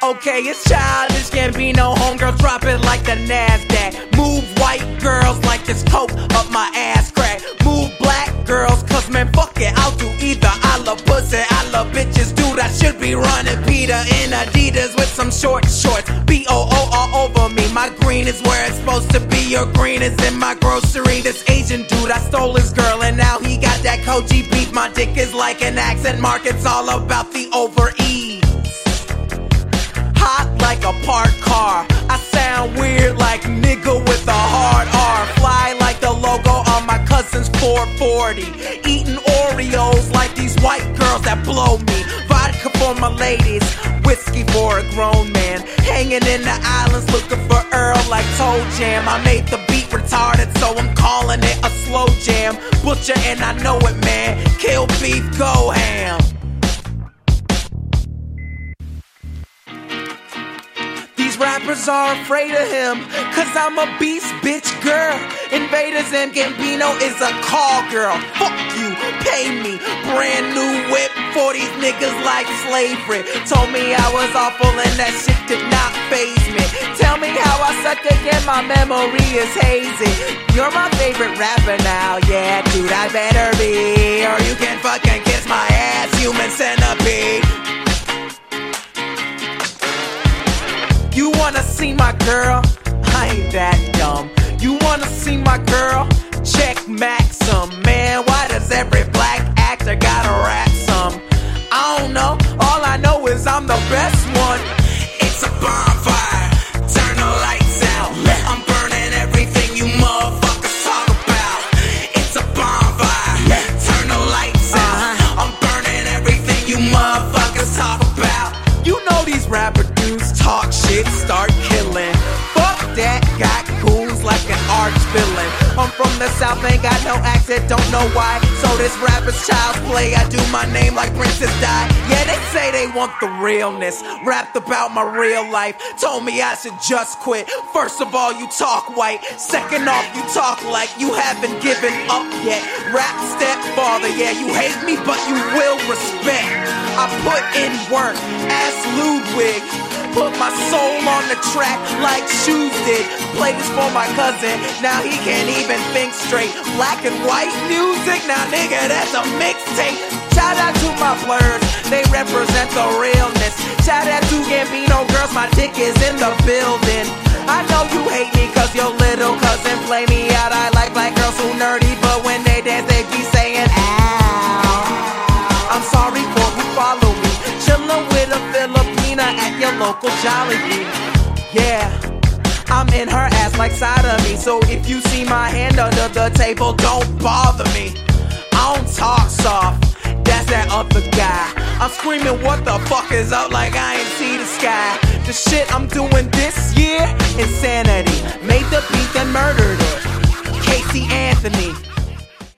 Okay, it's Childish Gambino, homegirl, drop it like the NASDAQ. Move white girls like this coke up my ass crack. Move black girls, cause man, fuck it, I'll do either. I love pussy, I love bitches, dude, I should be running Peter in Adidas with some short shorts. B-O-O all over me, my green is where it's supposed to be. Your green is in my grocery. This Asian dude, I stole his girl and now he got that Koji beef. My dick is like an accent mark, it's all about the over-ease. Hot like a parked car, I sound weird like nigga with a hard R. Fly like the logo on my cousin's 440. Eating Oreos like these white girls that blow me. Vodka for my ladies, whiskey for a grown man. Hanging in the islands looking for Earl like Toe Jam. I made the beat retarded, so I'm calling it a slow jam. Butcher and I know it, man. Kill beef, go ham. These rappers are afraid of him, cause I'm a beast, bitch, girl. Invaders and Gambino is a call girl. Fuck you, pay me. Brand new whip for these niggas like slavery. Told me I was awful and that shit did not faze me. Tell me how I suck again, my memory is hazy. You're my favorite rapper now, yeah, dude, I better be. Or you can fucking kiss my ass, human centipede. You wanna see my girl? I ain't that dumb. You wanna see my girl? Check Maxim. Man, why does every black actor gotta rap some? I don't know, all I know is I'm the best one. It's a bonfire, turn the lights out. I'm burning everything you motherfuckers talk about. It's a bonfire, turn the lights out. I'm burning everything you motherfuckers talk about. You know these rapper dudes talk shit, start killing. Fuck that, got goons like an arch villain. I'm from the south, ain't got no accent, don't know why. So this rapper's child's play, I do my name like Princess Di. Yeah, they say they want the realness, rapped about my real life. Told me I should just quit. First of all, you talk white. Second off, you talk like you haven't given up yet. Rap stepfather, yeah, you hate me, but you will respect. I put in work, ask Ludwig. Put my soul on the track like Shoes did. Play this for my cousin, now he can't even think straight. Black and white music, now nigga, that's a mixtape. Shout out to my blurs, they represent the realness. Shout out to Gambino girls, my dick is in the building. I know you hate me cause your little cousin play me out. I like black girls who nerdy, but when they dance they be saying ow. I'm sorry for who follow me, chillin' with a Filipina at your local Jollibee. Yeah, I'm in her ass like side of me. So if you see my hand under the table, don't bother me. I don't talk soft, that's that other guy. I'm screaming what the fuck is up like I ain't see the sky. The shit I'm doing this year, insanity. Made the beat and murdered it. Casey Anthony.